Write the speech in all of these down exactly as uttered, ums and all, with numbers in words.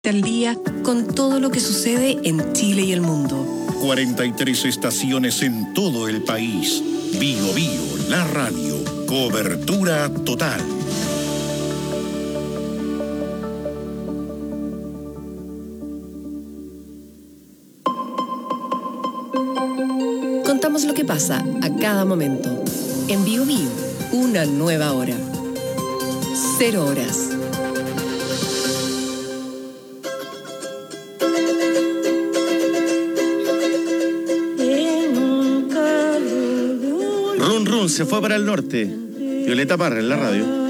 Al día con todo lo que sucede en Chile y el mundo. cuarenta y tres estaciones en todo el país. Bio Bio, la radio. Cobertura total. Contamos lo que pasa a cada momento. En Bio Bio, una nueva hora. Cero horas. Run Run se fue para el norte. Violeta Parra en la radio.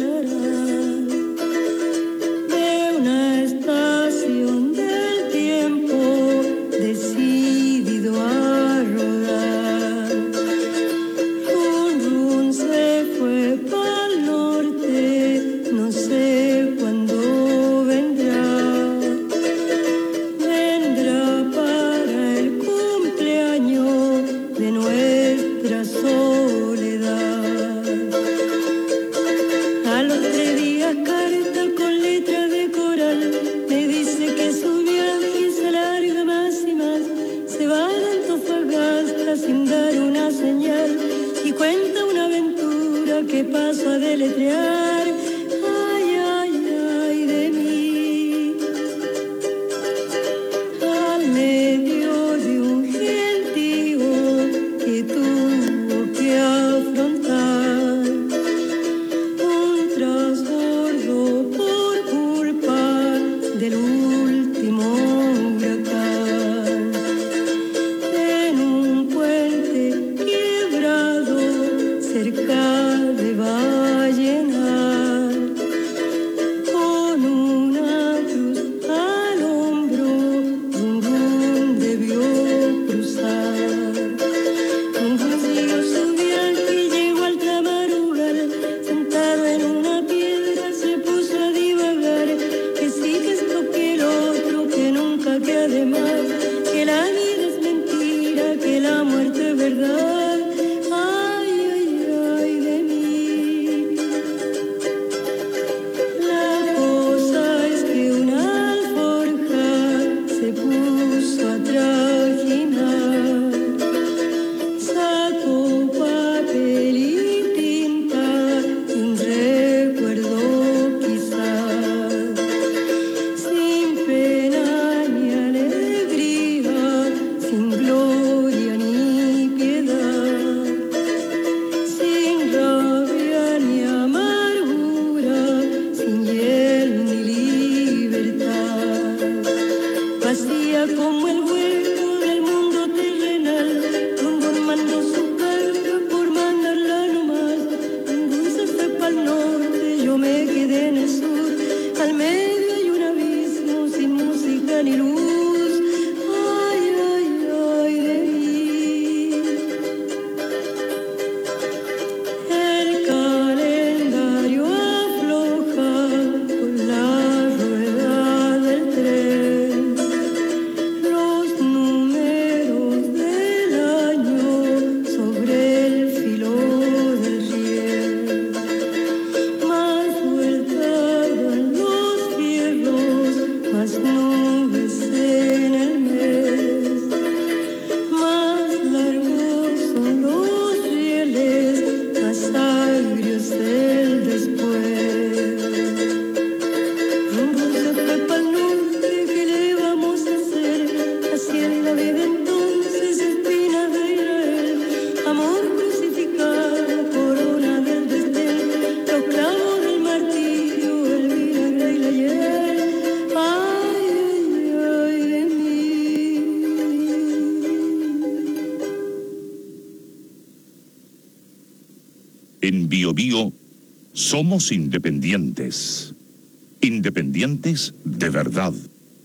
En Bio Bio somos independientes. Independientes de verdad.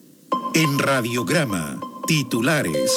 En Radiograma, titulares.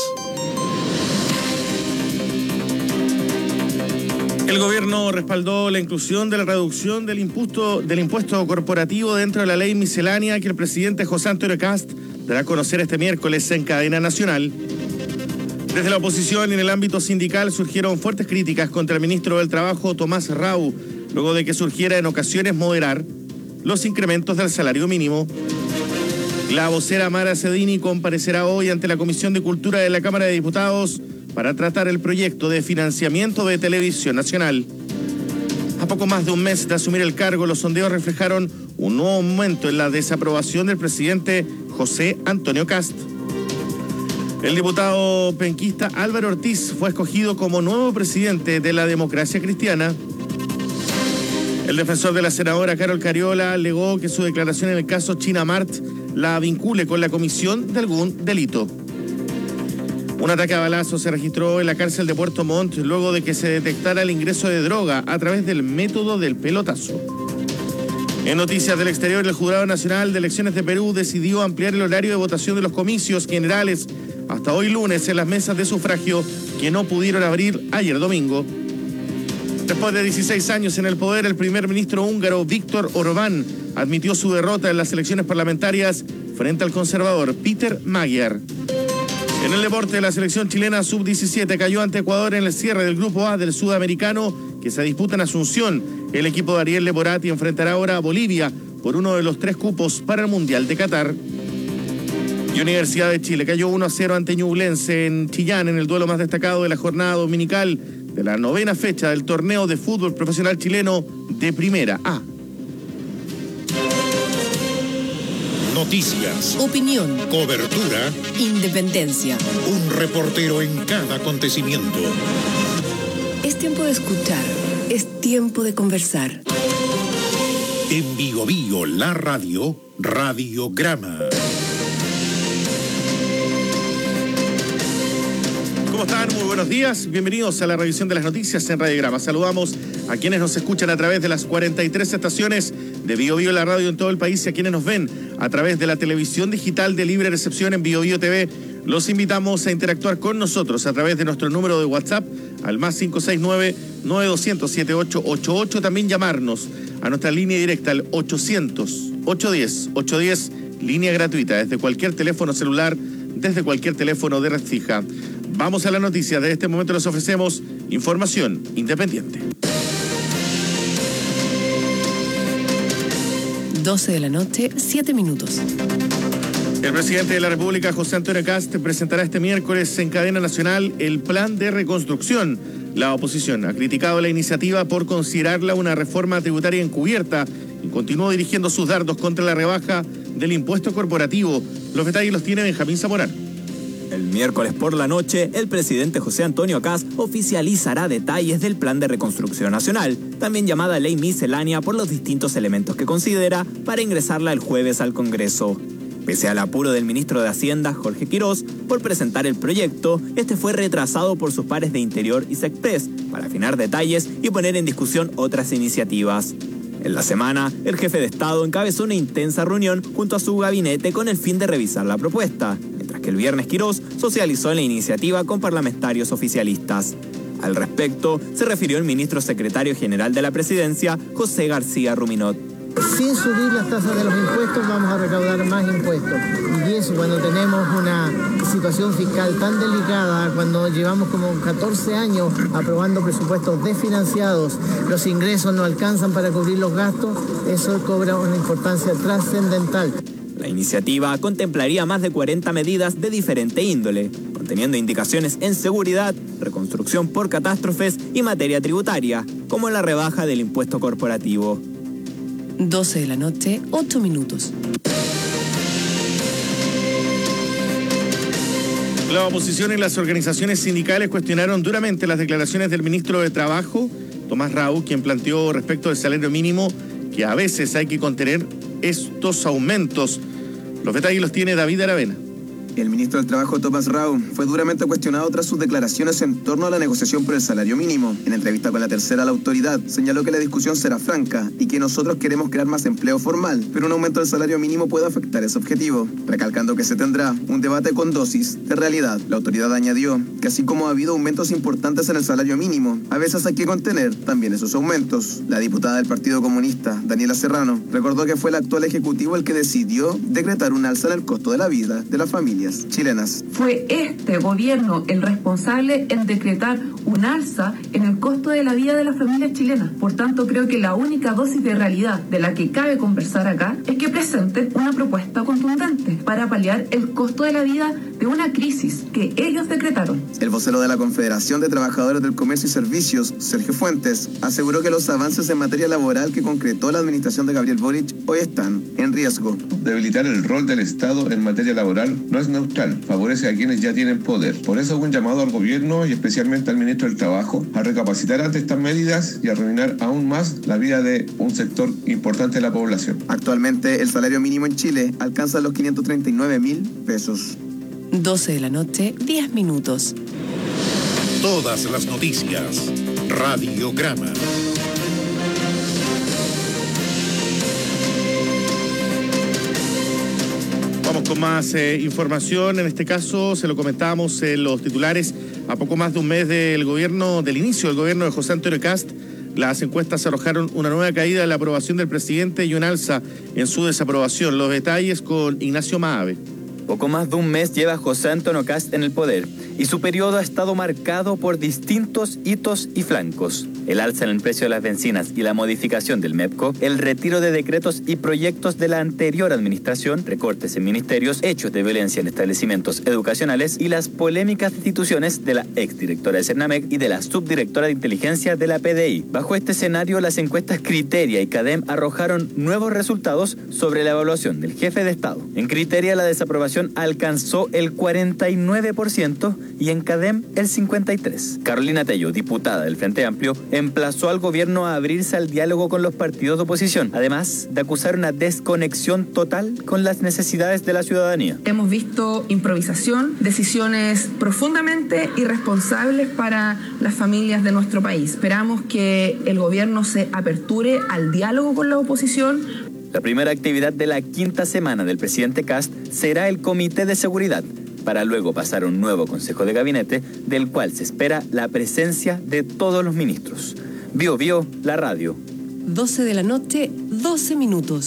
El gobierno respaldó la inclusión de la reducción del impuesto, del impuesto corporativo dentro de la ley miscelánea que el presidente José Antonio Kast dará a conocer este miércoles en cadena nacional. Desde la oposición y en el ámbito sindical surgieron fuertes críticas contra el ministro del Trabajo, Tomás Rau, luego de que surgiera en ocasiones moderar los incrementos del salario mínimo. La vocera Mara Cedini comparecerá hoy ante la Comisión de Cultura de la Cámara de Diputados para tratar el proyecto de financiamiento de Televisión Nacional. A poco más de un mes de asumir el cargo, los sondeos reflejaron un nuevo aumento en la desaprobación del presidente José Antonio Kast. El diputado penquista Álvaro Ortiz fue escogido como nuevo presidente de la Democracia Cristiana. El defensor de la senadora Carol Cariola alegó que su declaración en el caso China Mart la vincule con la comisión de algún delito. Un ataque a balazos se registró en la cárcel de Puerto Montt luego de que se detectara el ingreso de droga a través del método del pelotazo. En noticias del exterior, el Jurado Nacional de Elecciones de Perú decidió ampliar el horario de votación de los comicios generales hasta hoy lunes en las mesas de sufragio que no pudieron abrir ayer domingo. Después de dieciséis años en el poder, el primer ministro húngaro Viktor Orbán admitió su derrota en las elecciones parlamentarias frente al conservador Peter Magyar. En el deporte, la selección chilena sub diecisiete cayó ante Ecuador en el cierre del Grupo A del Sudamericano que se disputa en Asunción. El equipo de Ariel Leporati enfrentará ahora a Bolivia por uno de los tres cupos para el Mundial de Qatar. Y Universidad de Chile cayó uno a cero ante Ñublense en Chillán en el duelo más destacado de la jornada dominical de la novena fecha del torneo de fútbol profesional chileno de Primera A. Noticias, Opinión, cobertura, independencia. un reportero en cada acontecimiento. Es tiempo de escuchar, es tiempo de conversar. En Bio Bio, la radio, Radiograma. ¿Cómo están? Muy buenos días. Bienvenidos a la revisión de las noticias en Radiograma. Saludamos a quienes nos escuchan a través de las cuarenta y tres estaciones de Bio Bio la radio en todo el país y a quienes nos ven a través de la televisión digital de libre recepción en Bio Bio T V. Los invitamos a interactuar con nosotros a través de nuestro número de WhatsApp al más cinco seis nueve, nueve dos cero cero, siete ocho ocho ocho. También llamarnos a nuestra línea directa al ochocientos, ochocientos diez, ochocientos diez, línea gratuita desde cualquier teléfono celular, desde cualquier teléfono de red fija. Vamos a la noticia. De este momento les ofrecemos información independiente. doce de la noche, siete minutos. El presidente de la República, José Antonio Kast, presentará este miércoles en cadena nacional el plan de reconstrucción. La oposición ha criticado la iniciativa por considerarla una reforma tributaria encubierta y continuó dirigiendo sus dardos contra la rebaja del impuesto corporativo. Los detalles los tiene Benjamín Zamorano. El miércoles por la noche, el presidente José Antonio Kast oficializará detalles del Plan de Reconstrucción Nacional, también llamada Ley Miscelánea por los distintos elementos que considera para ingresarla el jueves al Congreso. Pese al apuro del ministro de Hacienda, Jorge Quirós, por presentar el proyecto, este fue retrasado por sus pares de Interior y Sexpress para afinar detalles y poner en discusión otras iniciativas. En la semana, el jefe de Estado encabezó una intensa reunión junto a su gabinete con el fin de revisar la propuesta, mientras que el viernes Quirós socializó la iniciativa con parlamentarios oficialistas. Al respecto, se refirió el ministro secretario general de la Presidencia, José García Ruminot. Sin subir las tasas de los impuestos vamos a recaudar más impuestos. Y eso cuando tenemos una situación fiscal tan delicada, cuando llevamos como catorce años aprobando presupuestos desfinanciados, los ingresos no alcanzan para cubrir los gastos, eso cobra una importancia trascendental. La iniciativa contemplaría más de cuarenta medidas de diferente índole, conteniendo indicaciones en seguridad, reconstrucción por catástrofes y materia tributaria, como la rebaja del impuesto corporativo. doce de la noche, ocho minutos. La oposición y las organizaciones sindicales cuestionaron duramente las declaraciones del ministro de Trabajo, Tomás Rau, quien planteó respecto del salario mínimo que a veces hay que contener estos aumentos. Los detalles los tiene David Aravena. El ministro del Trabajo, Tomás Rau, fue duramente cuestionado tras sus declaraciones en torno a la negociación por el salario mínimo. En entrevista con La Tercera, la autoridad señaló que la discusión será franca y que nosotros queremos crear más empleo formal, pero un aumento del salario mínimo puede afectar ese objetivo, recalcando que se tendrá un debate con dosis de realidad. La autoridad añadió que así como ha habido aumentos importantes en el salario mínimo, a veces hay que contener también esos aumentos. La diputada del Partido Comunista, Daniela Serrano, recordó que fue el actual ejecutivo el que decidió decretar un alza en el costo de la vida de las familias chilenas. Fue este gobierno el responsable en decretar un alza en el costo de la vida de las familias chilenas. Por tanto, creo que la única dosis de realidad de la que cabe conversar acá es que presenten una propuesta contundente para paliar el costo de la vida de una crisis que ellos decretaron. El vocero de la Confederación de Trabajadores del Comercio y Servicios, Sergio Fuentes, aseguró que los avances en materia laboral que concretó la administración de Gabriel Boric hoy están en riesgo. Debilitar el rol del Estado en materia laboral no es neutral, favorece a quienes ya tienen poder. Por eso hubo un llamado al gobierno y especialmente al ministro del Trabajo a recapacitar ante estas medidas y arruinar aún más la vida de un sector importante de la población. Actualmente el salario mínimo en Chile alcanza los quinientos treinta y nueve mil pesos. doce de la noche, diez minutos. Todas las noticias. Radiograma. Vamos con más eh, información. En este caso, se lo comentábamos en los titulares, a poco más de un mes del gobierno, del inicio del gobierno de José Antonio Kast, las encuestas arrojaron una nueva caída en la aprobación del presidente y un alza en su desaprobación. Los detalles con Ignacio Maave. Poco más de un mes lleva José Antonio Kast en el poder y su periodo ha estado marcado por distintos hitos y flancos. El alza en el precio de las bencinas y la modificación del MEPCO, el retiro de decretos y proyectos de la anterior administración, recortes en ministerios, hechos de violencia en establecimientos educacionales y las polémicas destituciones de la exdirectora de Cernamec y de la subdirectora de inteligencia de la P D I. Bajo este escenario, las encuestas Criteria y CADEM arrojaron nuevos resultados sobre la evaluación del jefe de Estado. En Criteria, la desaprobación alcanzó el cuarenta y nueve por ciento y en CADEM el cincuenta y tres por ciento. Carolina Tello, diputada del Frente Amplio, emplazó al gobierno a abrirse al diálogo con los partidos de oposición, además de acusar una desconexión total con las necesidades de la ciudadanía. Hemos visto improvisación, decisiones profundamente irresponsables para las familias de nuestro país. Esperamos que el gobierno se aperture al diálogo con la oposición. La primera actividad de la quinta semana del presidente Kast será el Comité de Seguridad, para luego pasar a un nuevo Consejo de Gabinete, del cual se espera la presencia de todos los ministros. Bio Bio, la radio. doce de la noche, doce minutos.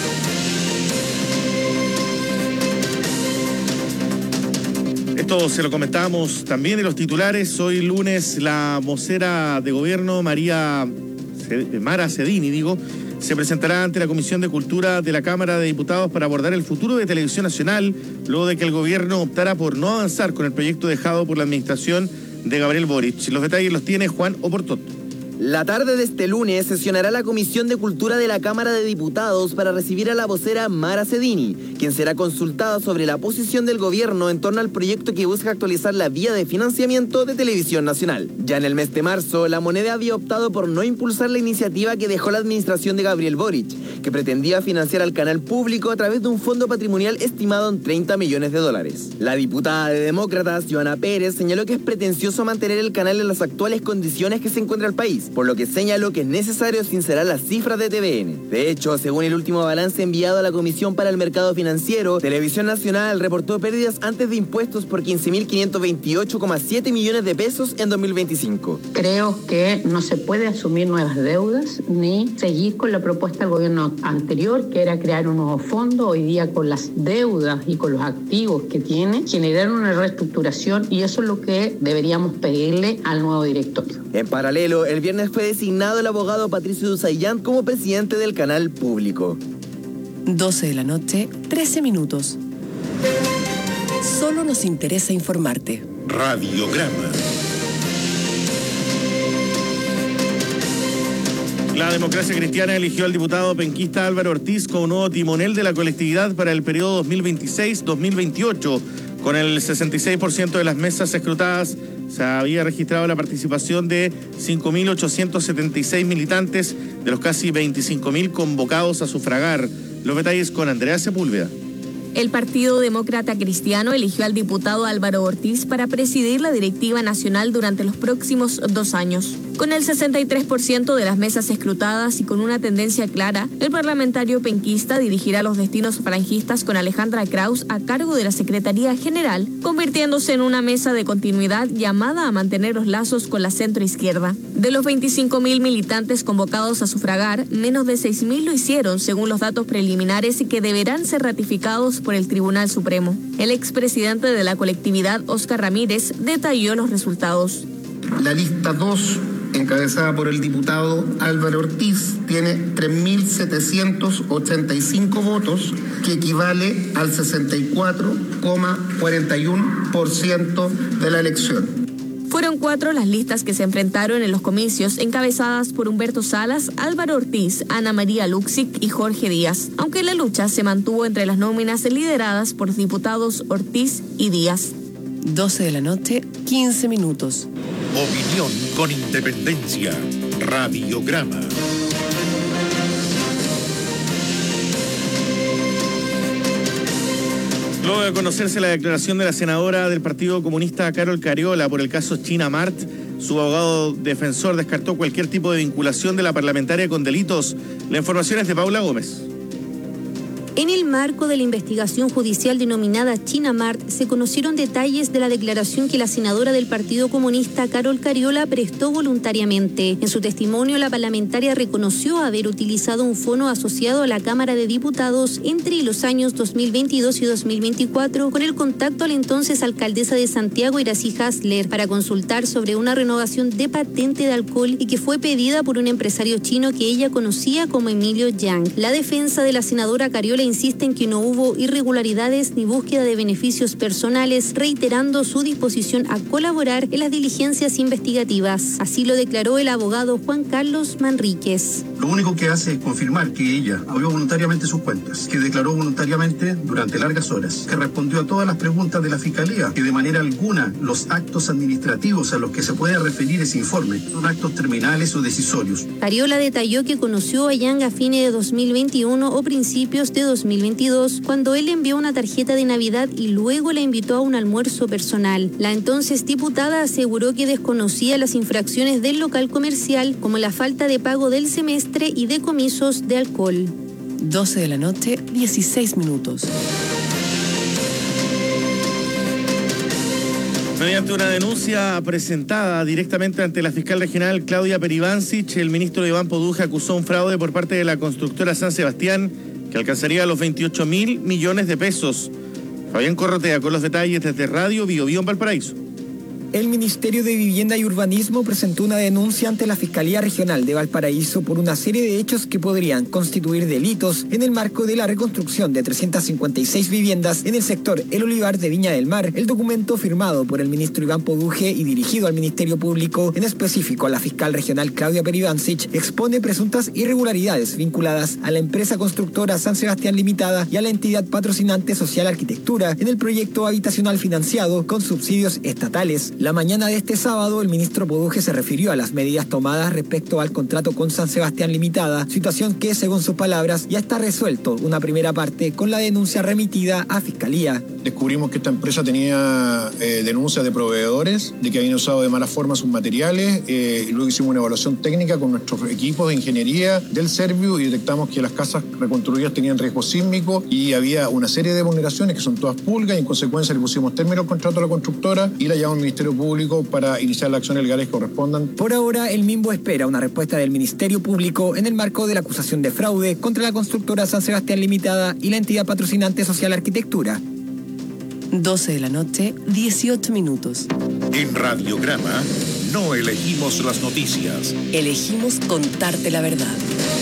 Esto se lo comentamos también en los titulares. Hoy lunes la vocera de gobierno, María Mara Cedini, digo, se presentará ante la Comisión de Cultura de la Cámara de Diputados para abordar el futuro de Televisión Nacional, luego de que el gobierno optara por no avanzar con el proyecto dejado por la administración de Gabriel Boric. Los detalles los tiene Juan Oportot. La tarde de este lunes sesionará la Comisión de Cultura de la Cámara de Diputados para recibir a la vocera Mara Cedini, quien será consultada sobre la posición del gobierno en torno al proyecto que busca actualizar la vía de financiamiento de Televisión Nacional. Ya en el mes de marzo, la moneda había optado por no impulsar la iniciativa que dejó la administración de Gabriel Boric, que pretendía financiar al canal público a través de un fondo patrimonial estimado en treinta millones de dólares. La diputada de Demócratas, Joana Pérez, señaló que es pretencioso mantener el canal en las actuales condiciones que se encuentra el país, por lo que señaló que es necesario sincerar las cifras de T V N. De hecho, según el último balance enviado a la Comisión para el Mercado Financiero, Televisión Nacional reportó pérdidas antes de impuestos por quince mil quinientos veintiocho coma siete millones de pesos en dos mil veinticinco. Creo que no se puede asumir nuevas deudas ni seguir con la propuesta del gobierno anterior, que era crear un nuevo fondo. Hoy día, con las deudas y con los activos que tiene, generar una reestructuración, y eso es lo que deberíamos pedirle al nuevo directorio. En paralelo, el viernes fue designado el abogado Patricio Duzayán como presidente del canal público. doce de la noche, trece minutos. Solo nos interesa informarte. Radiograma. La Democracia Cristiana eligió al diputado penquista Álvaro Ortiz como nuevo timonel de la colectividad para el periodo dos mil veintiséis dos mil veintiocho. Con el sesenta y seis por ciento de las mesas escrutadas, se había registrado la participación de cinco mil ochocientos setenta y seis militantes de los casi veinticinco mil convocados a sufragar. Los detalles con Andrea Sepúlveda. El Partido Demócrata Cristiano eligió al diputado Álvaro Ortiz para presidir la directiva nacional durante los próximos dos años. Con el sesenta y tres por ciento de las mesas escrutadas y con una tendencia clara, el parlamentario penquista dirigirá los destinos franjistas con Alejandra Kraus a cargo de la Secretaría General, convirtiéndose en una mesa de continuidad llamada a mantener los lazos con la centroizquierda. De los veinticinco mil militantes convocados a sufragar, menos de seis mil lo hicieron, según los datos preliminares, y que deberán ser ratificados por el Tribunal Supremo. El expresidente de la colectividad, Óscar Ramírez, detalló los resultados. La lista dos, encabezada por el diputado Álvaro Ortiz, tiene tres mil setecientos ochenta y cinco votos, que equivale al sesenta y cuatro coma cuarenta y uno por ciento de la elección. Fueron cuatro las listas que se enfrentaron en los comicios, encabezadas por Humberto Salas, Álvaro Ortiz, Ana María Luxic y Jorge Díaz, aunque la lucha se mantuvo entre las nóminas lideradas por los diputados Ortiz y Díaz. doce de la noche, quince minutos. Opinión con independencia. Radiograma. Luego de conocerse la declaración de la senadora del Partido Comunista Carol Cariola por el caso China Mart, su abogado defensor descartó cualquier tipo de vinculación de la parlamentaria con delitos. La información es de Paula Gómez. En el marco de la investigación judicial denominada China Mart, se conocieron detalles de la declaración que la senadora del Partido Comunista, Carol Cariola, prestó voluntariamente. En su testimonio, la parlamentaria reconoció haber utilizado un fono asociado a la Cámara de Diputados entre los años dos mil veintidós y dos mil veinticuatro con el contacto a la entonces alcaldesa de Santiago, Iracy Hasler, para consultar sobre una renovación de patente de alcohol y que fue pedida por un empresario chino que ella conocía como Emilio Yang. La defensa de la senadora Cariola insiste en que no hubo irregularidades ni búsqueda de beneficios personales, reiterando su disposición a colaborar en las diligencias investigativas. Así lo declaró el abogado Juan Carlos Manríquez. Lo único que hace es confirmar que ella abrió voluntariamente sus cuentas, que declaró voluntariamente durante largas horas, que respondió a todas las preguntas de la Fiscalía, que de manera alguna los actos administrativos a los que se puede referir ese informe son actos terminales o decisorios. Cariola detalló que conoció a Yang a fines de dos mil veintiuno o principios de dos mil veintidós, cuando él envió una tarjeta de Navidad y luego la invitó a un almuerzo personal. La entonces diputada aseguró que desconocía las infracciones del local comercial, como la falta de pago del semestre y decomisos de alcohol. doce de la noche, dieciséis minutos. Mediante una denuncia presentada directamente ante la fiscal regional Claudia Peribancic, el ministro Iván Poduje acusó un fraude por parte de la constructora San Sebastián que alcanzaría los veintiocho mil millones de pesos. Fabián Corrotea con los detalles desde Radio Bio Bio en Valparaíso. El Ministerio de Vivienda y Urbanismo presentó una denuncia ante la Fiscalía Regional de Valparaíso por una serie de hechos que podrían constituir delitos en el marco de la reconstrucción de trescientas cincuenta y seis viviendas en el sector El Olivar de Viña del Mar. El documento firmado por el ministro Iván Poduje y dirigido al Ministerio Público, en específico a la fiscal regional Claudia Peribancic, expone presuntas irregularidades vinculadas a la empresa constructora San Sebastián Limitada y a la entidad patrocinante Social Arquitectura en el proyecto habitacional financiado con subsidios estatales. La mañana de este sábado, el ministro Poduje se refirió a las medidas tomadas respecto al contrato con San Sebastián Limitada, situación que, según sus palabras, ya está resuelto una primera parte con la denuncia remitida a Fiscalía. Descubrimos que esta empresa tenía eh, denuncias de proveedores, de que habían usado de mala forma sus materiales, eh, y luego hicimos una evaluación técnica con nuestros equipos de ingeniería del Serviu y detectamos que las casas reconstruidas tenían riesgo sísmico y había una serie de vulneraciones que son todas públicas y en consecuencia le pusimos término al contrato a la constructora y la llamamos al Ministerio Público para iniciar las acciones legales que correspondan. Por ahora, el Mimbo espera una respuesta del Ministerio Público en el marco de la acusación de fraude contra la constructora San Sebastián Limitada y la entidad patrocinante Social Arquitectura. doce de la noche, dieciocho minutos. En Radiograma no elegimos las noticias. Elegimos contarte la verdad.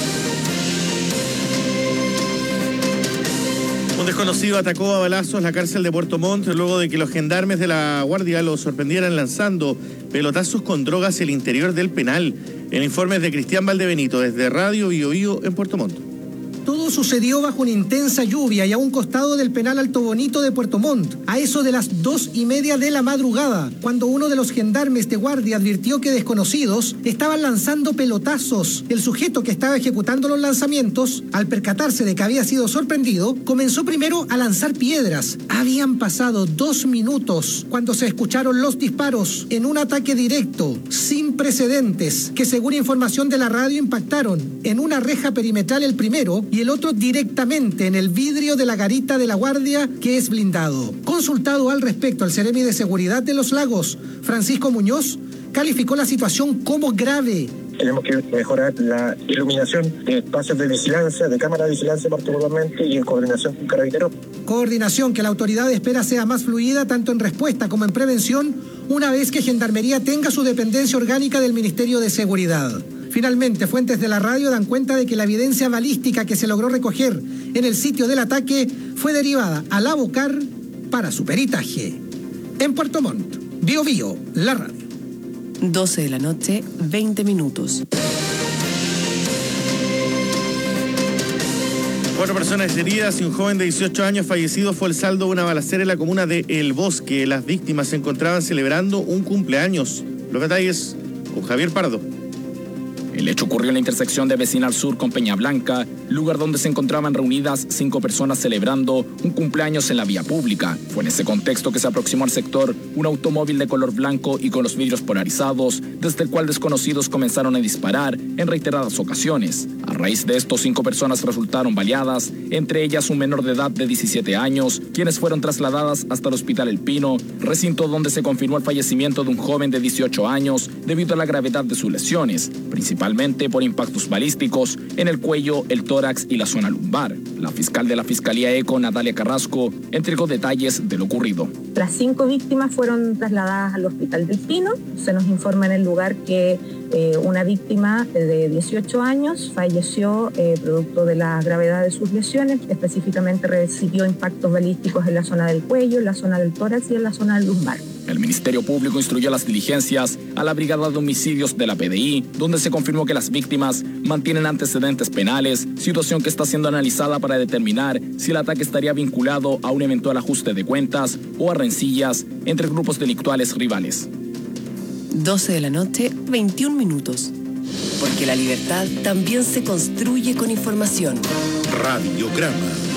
Un desconocido atacó a balazos la cárcel de Puerto Montt luego de que los gendarmes de la Guardia lo sorprendieran lanzando pelotazos con drogas hacia el interior del penal. El informe es de Cristian Valdebenito desde Radio Bio Bio en Puerto Montt. Todo sucedió bajo una intensa lluvia y a un costado del penal Alto Bonito de Puerto Montt, a eso de las dos y media de la madrugada, cuando uno de los gendarmes de guardia advirtió que desconocidos estaban lanzando pelotazos. El sujeto que estaba ejecutando los lanzamientos, al percatarse de que había sido sorprendido, comenzó primero a lanzar piedras. Habían pasado dos minutos cuando se escucharon los disparos en un ataque directo, sin precedentes, que según información de la radio impactaron en una reja perimetral el primero y el otro directamente en el vidrio de la garita de la Guardia, que es blindado. Consultado al respecto al Seremi de Seguridad de Los Lagos, Francisco Muñoz, calificó la situación como grave. Tenemos que mejorar la iluminación de espacios de vigilancia, de cámara de vigilancia particularmente, y en coordinación con Carabineros. Coordinación que la autoridad espera sea más fluida tanto en respuesta como en prevención, una vez que Gendarmería tenga su dependencia orgánica del Ministerio de Seguridad. Finalmente, fuentes de la radio dan cuenta de que la evidencia balística que se logró recoger en el sitio del ataque fue derivada a la Bocar para su peritaje. En Puerto Montt, Bío Bío, la radio. doce de la noche, veinte minutos. Cuatro personas heridas y un joven de dieciocho años fallecido fue el saldo de una balacera en la comuna de El Bosque. Las víctimas se encontraban celebrando un cumpleaños. Los detalles con Javier Pardo. El hecho ocurrió en la intersección de Vecinal Sur con Peña Blanca, lugar donde se encontraban reunidas cinco personas celebrando un cumpleaños en la vía pública. Fue en ese contexto que se aproximó al sector un automóvil de color blanco y con los vidrios polarizados, desde el cual desconocidos comenzaron a disparar en reiteradas ocasiones. A raíz de esto, cinco personas resultaron baleadas, entre ellas un menor de edad de diecisiete años, quienes fueron trasladadas hasta el Hospital El Pino, recinto donde se confirmó el fallecimiento de un joven de dieciocho años debido a la gravedad de sus lesiones, principalmente por impactos balísticos en el cuello, el tórax y la zona lumbar. La fiscal de la Fiscalía ECO, Natalia Carrasco, entregó detalles de lo ocurrido. Las cinco víctimas fueron trasladadas al Hospital del Pino. Se nos informa en el lugar que eh, una víctima de dieciocho años falleció eh, producto de la gravedad de sus lesiones. Específicamente recibió impactos balísticos en la zona del cuello, en la zona del tórax y en la zona del lumbar. El Ministerio Público instruyó las diligencias a la Brigada de Homicidios de la P D I, donde se confirmó que las víctimas mantienen antecedentes penales, situación que está siendo analizada para determinar si el ataque estaría vinculado a un eventual ajuste de cuentas o a rencillas entre grupos delictuales rivales. doce de la noche, veintiún minutos. Porque la libertad también se construye con información. Radiograma.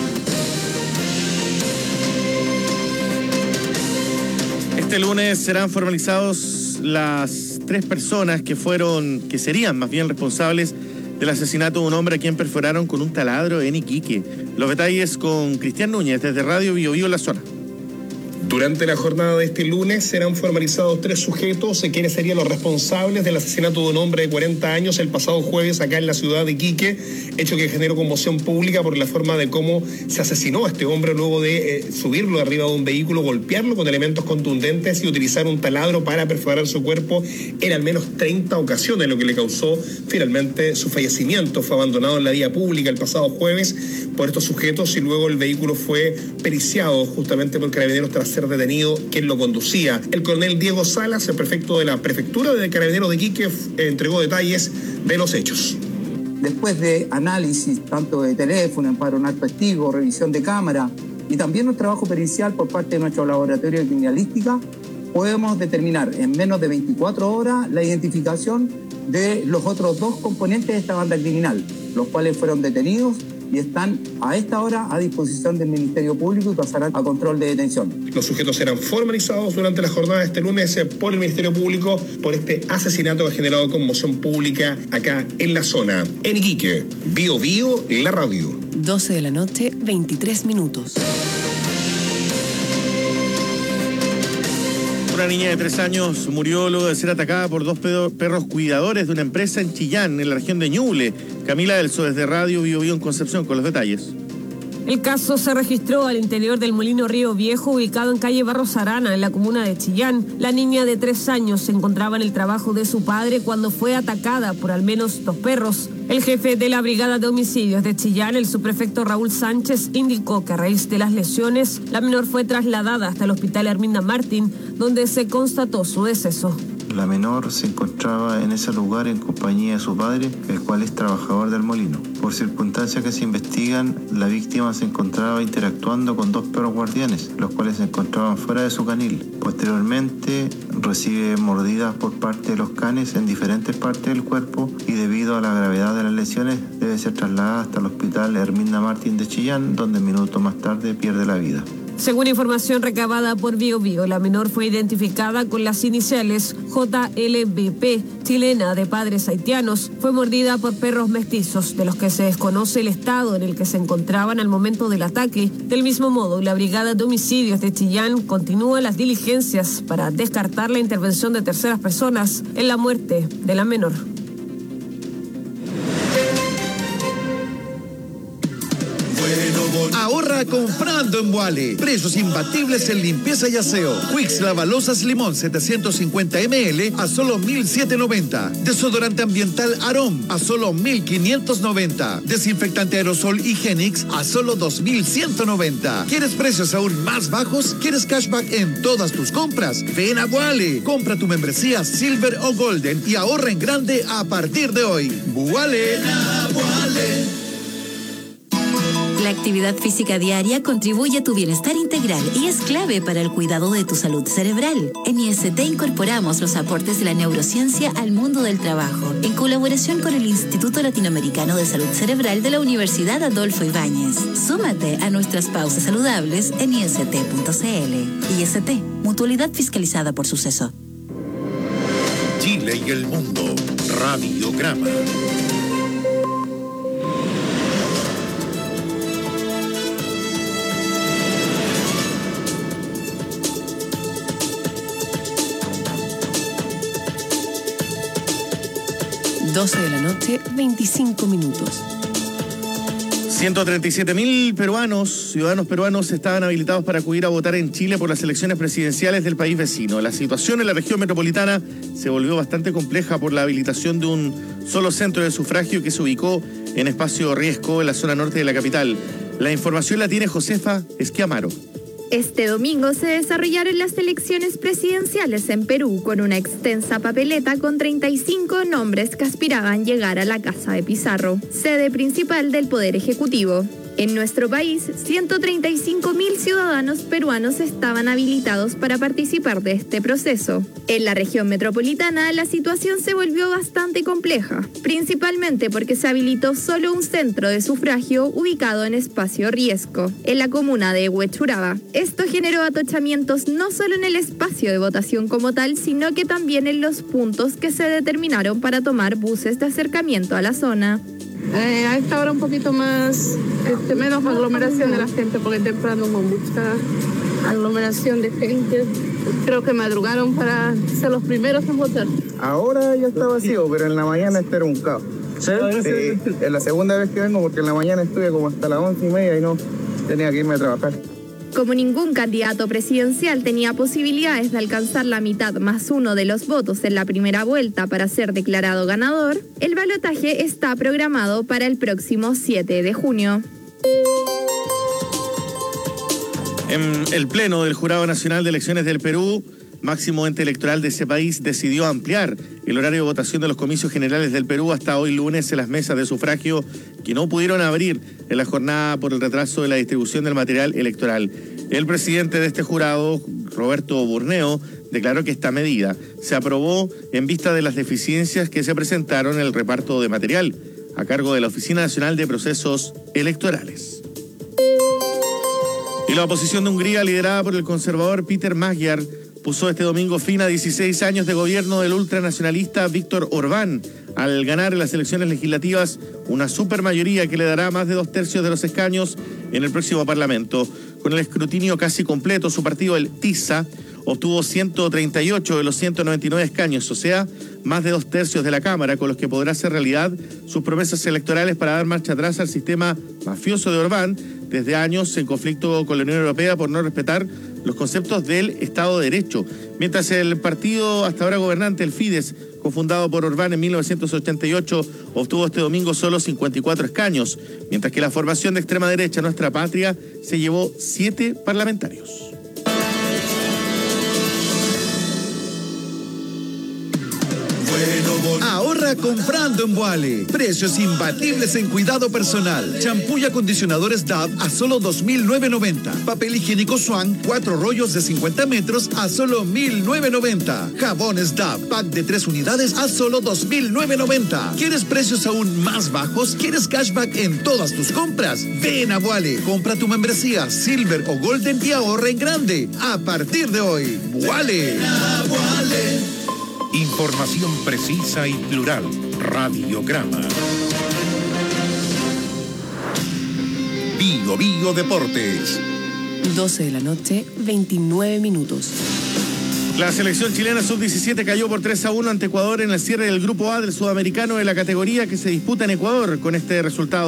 Este lunes serán formalizados las tres personas que fueron, que serían más bien responsables del asesinato de un hombre a quien perforaron con un taladro en Iquique. Los detalles con Cristian Núñez desde Radio Bío Bío en la zona. Durante la jornada de este lunes serán formalizados tres sujetos, quienes serían los responsables del asesinato de un hombre de cuarenta años el pasado jueves acá en la ciudad de Iquique, hecho que generó conmoción pública por la forma de cómo se asesinó a este hombre luego de eh, subirlo arriba de un vehículo, golpearlo con elementos contundentes y utilizar un taladro para perforar su cuerpo en al menos treinta ocasiones, lo que le causó finalmente su fallecimiento. Fue abandonado en la vía pública el pasado jueves por estos sujetos y luego el vehículo fue periciado justamente por Carabineros tras ser detenido quien lo conducía. El coronel Diego Salas, el prefecto de la prefectura de Carabineros de Iquique, entregó detalles de los hechos. Después de análisis tanto de teléfono, empadronar testigos, revisión de cámara y también un trabajo pericial por parte de nuestro laboratorio de criminalística, podemos determinar en menos de veinticuatro horas la identificación de los otros dos componentes de esta banda criminal, los cuales fueron detenidos y están a esta hora a disposición del Ministerio Público y pasarán a control de detención. Los sujetos serán formalizados durante la jornada de este lunes por el Ministerio Público por este asesinato que ha generado conmoción pública acá en la zona. En Iquique, Bío Bío, la radio. doce de la noche, veintitrés minutos. Una niña de tres años murió luego de ser atacada por dos perros cuidadores de una empresa en Chillán, en la región de Ñuble. Camila Elso, desde Radio Bío Bío en Concepción, con los detalles. El caso se registró al interior del Molino Río Viejo, ubicado en calle Barros Arana, en la comuna de Chillán. La niña de tres años se encontraba en el trabajo de su padre cuando fue atacada por al menos dos perros. El jefe de la Brigada de Homicidios de Chillán, el subprefecto Raúl Sánchez, indicó que a raíz de las lesiones, la menor fue trasladada hasta el Hospital Herminda Martín, donde se constató su deceso. La menor se encontraba en ese lugar en compañía de su padre, el cual es trabajador del molino. Por circunstancias que se investigan, la víctima se encontraba interactuando con dos perros guardianes, los cuales se encontraban fuera de su canil. Posteriormente, recibe mordidas por parte de los canes en diferentes partes del cuerpo y debido a la gravedad de las lesiones, debe ser trasladada hasta el Hospital Herminda Martín de Chillán, donde minutos más tarde pierde la vida. Según información recabada por Bío Bío, la menor fue identificada con las iniciales J L B P, chilena de padres haitianos. Fue mordida por perros mestizos, de los que se desconoce el estado en el que se encontraban al momento del ataque. Del mismo modo, la Brigada de Homicidios de Chillán continúa las diligencias para descartar la intervención de terceras personas en la muerte de la menor. Ahorra Ahorra comprando en Wally. Precios imbatibles en limpieza y aseo. Quicks Lavalosas Limón setecientos cincuenta mililitros a solo mil setecientos noventa. Desodorante ambiental Arom a solo mil quinientos noventa. Desinfectante aerosol Higienix a solo dos mil ciento noventa. ¿Quieres precios aún más bajos? ¿Quieres cashback en todas tus compras? Ven a Wally. Compra tu membresía Silver o Golden y ahorra en grande a partir de hoy. Wally. La actividad física diaria contribuye a tu bienestar integral y es clave para el cuidado de tu salud cerebral. En I S T incorporamos los aportes de la neurociencia al mundo del trabajo, en colaboración con el Instituto Latinoamericano de Salud Cerebral de la Universidad Adolfo Ibáñez. Súmate a nuestras pausas saludables en I S T punto C L. I S T, mutualidad fiscalizada por Suceso. Chile y el mundo. Radiograma. doce de la noche, veinticinco minutos. ciento treinta y siete mil peruanos, ciudadanos peruanos, estaban habilitados para acudir a votar en Chile por las elecciones presidenciales del país vecino. La situación en la región metropolitana se volvió bastante compleja por la habilitación de un solo centro de sufragio que se ubicó en espacio riesgo en la zona norte de la capital. La información la tiene Josefa Esquiamaro. Este domingo se desarrollaron las elecciones presidenciales en Perú con una extensa papeleta con treinta y cinco nombres que aspiraban llegar a la Casa de Pizarro, sede principal del Poder Ejecutivo. En nuestro país, ciento treinta y cinco mil ciudadanos peruanos estaban habilitados para participar de este proceso. En la región metropolitana, la situación se volvió bastante compleja, principalmente porque se habilitó solo un centro de sufragio ubicado en espacio riesgo, en la comuna de Huechuraba. Esto generó atochamientos no solo en el espacio de votación como tal, sino que también en los puntos que se determinaron para tomar buses de acercamiento a la zona. Eh, a esta hora un poquito más, este, menos aglomeración de la gente, porque temprano con mucha aglomeración de gente. Creo que madrugaron para ser los primeros en votar. Ahora ya está vacío, pero en la mañana este era un caos. ¿Sí? Sí, es la segunda vez que vengo porque en la mañana estuve como hasta las once y media y no tenía que irme a trabajar. Como ningún candidato presidencial tenía posibilidades de alcanzar la mitad más uno de los votos en la primera vuelta para ser declarado ganador, el balotaje está programado para el próximo siete de junio. En el Pleno del Jurado Nacional de Elecciones del Perú, máximo ente electoral de ese país, decidió ampliar el horario de votación de los comicios generales del Perú hasta hoy lunes en las mesas de sufragio que no pudieron abrir en la jornada por el retraso de la distribución del material electoral. El presidente de este jurado, Roberto Burneo, declaró que esta medida se aprobó en vista de las deficiencias que se presentaron en el reparto de material a cargo de la Oficina Nacional de Procesos Electorales. Y la oposición de Hungría, liderada por el conservador Peter Magyar, puso este domingo fin a dieciséis años de gobierno del ultranacionalista Víctor Orbán, al ganar en las elecciones legislativas una supermayoría que le dará más de dos tercios de los escaños en el próximo Parlamento. Con el escrutinio casi completo, su partido, el TISA, obtuvo ciento treinta y ocho de los ciento noventa y nueve escaños, o sea, más de dos tercios de la Cámara, con los que podrá hacer realidad sus promesas electorales para dar marcha atrás al sistema mafioso de Orbán, desde años en conflicto con la Unión Europea por no respetar los conceptos del Estado de Derecho. Mientras el partido hasta ahora gobernante, el Fidesz, cofundado por Orbán en mil novecientos ochenta y ocho, obtuvo este domingo solo cincuenta y cuatro escaños, mientras que la formación de extrema derecha, Nuestra Patria, se llevó siete parlamentarios. Ahorra comprando en Wally. Precios imbatibles en cuidado personal. Champú y acondicionadores Dove a solo dos mil novecientos noventa. Papel higiénico Swan, cuatro rollos de cincuenta metros a solo mil novecientos noventa. Jabones Dove, pack de tres unidades a solo dos mil novecientos noventa. ¿Quieres precios aún más bajos? ¿Quieres cashback en todas tus compras? Ven a Wally. Compra tu membresía Silver o Golden y ahorra en grande. A partir de hoy, Wally. Información precisa y plural. Radiograma. Bio Bio Deportes. doce de la noche, veintinueve minutos. La selección chilena sub diecisiete cayó por tres a uno ante Ecuador en el cierre del Grupo A del Sudamericano de la categoría que se disputa en Ecuador. Con este resultado,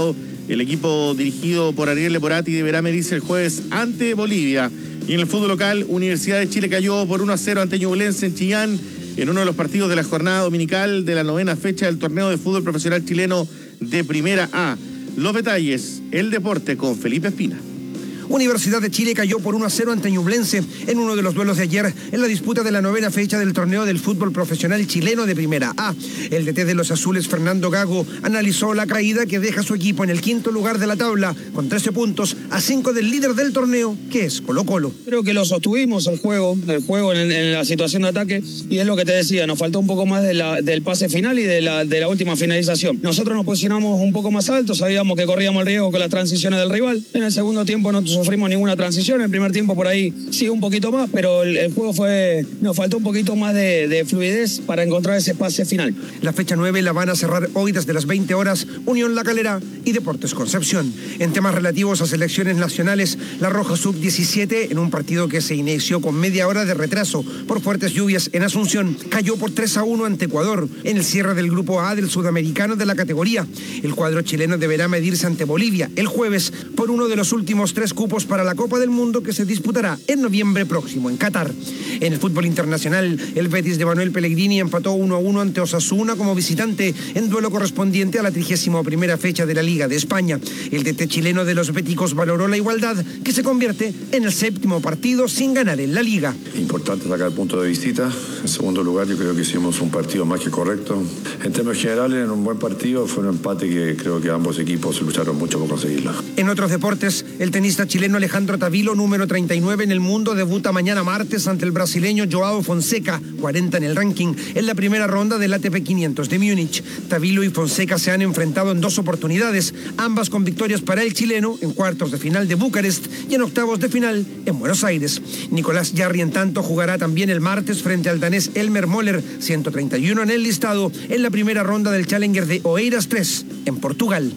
El equipo dirigido por Ariel Leporati deberá medirse el jueves ante Bolivia. Y en el fútbol local, Universidad de Chile cayó por uno a cero ante Ñublense en Chillán en uno de los partidos de la jornada dominical de la novena fecha del torneo de fútbol profesional chileno de Primera A. Los detalles, el deporte con Felipe Espina. Universidad de Chile cayó por uno a cero ante Ñublense en uno de los duelos de ayer en la disputa de la novena fecha del torneo del fútbol profesional chileno de Primera A. El D T de los azules, Fernando Gago, analizó la caída que deja su equipo en el quinto lugar de la tabla, con trece puntos a cinco del líder del torneo, que es Colo-Colo. Creo que lo sostuvimos el juego, el juego en, en la situación de ataque, y es lo que te decía, nos faltó un poco más de la, del pase final y de la, de la última finalización. Nosotros nos posicionamos un poco más alto, sabíamos que corríamos el riesgo con las transiciones del rival. En el segundo tiempo no sufrimos ninguna transición, en el primer tiempo por ahí sí un poquito más, pero el, el juego fue, nos faltó un poquito más de, de fluidez para encontrar ese pase final. La fecha nueve la van a cerrar hoy desde las veinte horas Unión La Calera y Deportes Concepción. En temas relativos a selecciones nacionales, la Roja sub diecisiete, en un partido que se inició con media hora de retraso por fuertes lluvias en Asunción, cayó por tres a uno ante Ecuador en el cierre del grupo A del sudamericano de la categoría. El cuadro chileno deberá medirse ante Bolivia el jueves por uno de los últimos tres cupos para la Copa del Mundo que se disputará en noviembre próximo en Qatar. En el fútbol internacional, el Betis de Manuel Pellegrini empató uno a uno ante Osasuna como visitante en duelo correspondiente a la trigésima primera fecha de la Liga de España. El D T chileno de los béticos valoró la igualdad, que se convierte en el séptimo partido sin ganar en la Liga. Importante sacar el punto de visita. En segundo lugar, yo creo que hicimos un partido más que correcto. En términos generales, en un buen partido, fue un empate que creo que ambos equipos lucharon mucho por conseguirlo. En otros deportes, el tenista chileno Alejandro Tavilo, número treinta y nueve en el mundo, debuta mañana martes ante el brasileño Joao Fonseca, cuarenta en el ranking, en la primera ronda del A T P quinientos de Múnich. Tavilo y Fonseca se han enfrentado en dos oportunidades, ambas con victorias para el chileno en cuartos de final de Bucarest y en octavos de final en Buenos Aires. Nicolás Jarry, en tanto, jugará también el martes frente al danés Elmer Moller, ciento treinta y uno en el listado, en la primera ronda del Challenger de Oeiras tres en Portugal.